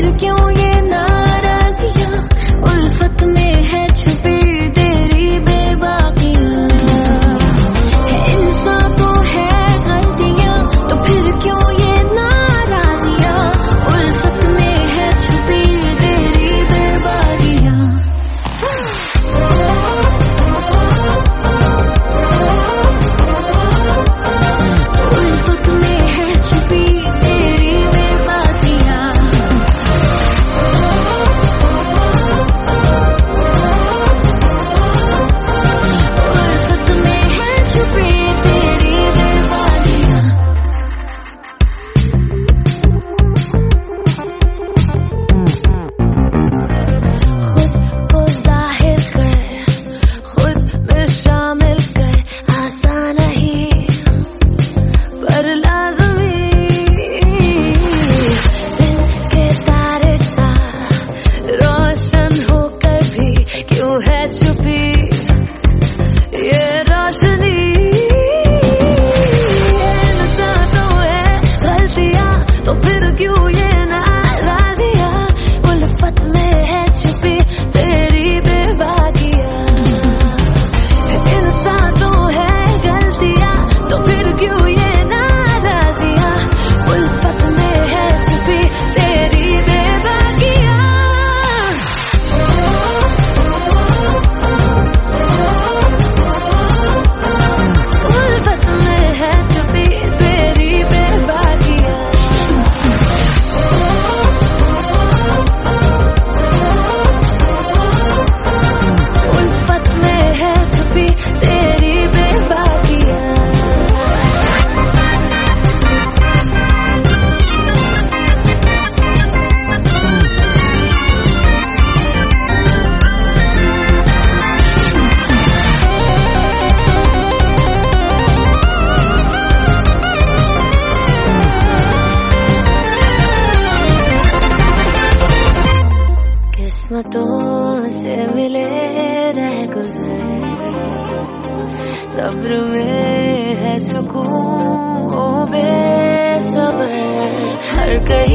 फिर क्यों ये नाराजियां, उल्फत में है छुपी तेरी बेबाकियां। इंसान तो है गलतियां, तो फिर क्यों ये नाराजियां, उल्फत में है छुपी तेरी बेबाकियां। उल्फत में है छुपी तेरी बेबाकियां। उल्फत में है छुपी तेरी बेबाकियां। खुद को जाहिर कर, खुद में शामिल कर, आसान नहीं पर लाज़मी। दिन के तारे सा रोशन होकर भी क्यों है छुपी ये रोशनी। इंसान तो है गलतियां, तो फिर क्यों ये नाराजियां, उल्फत में है छुपी तेरी बेबाकियां। इंसान तो है गलतियां, तो फिर क्यों ये नाराजियां, उल्फत में है छुपी तेरी बेबाकियां। उल्फत में है छुपी तेरी बेबाकियां। उल्फत में है छुपी तेरी बेबाकियां। किस्मतों से मिले रह गुजर, सब्र में है सुकून ओ बेसब्र। हर कहीं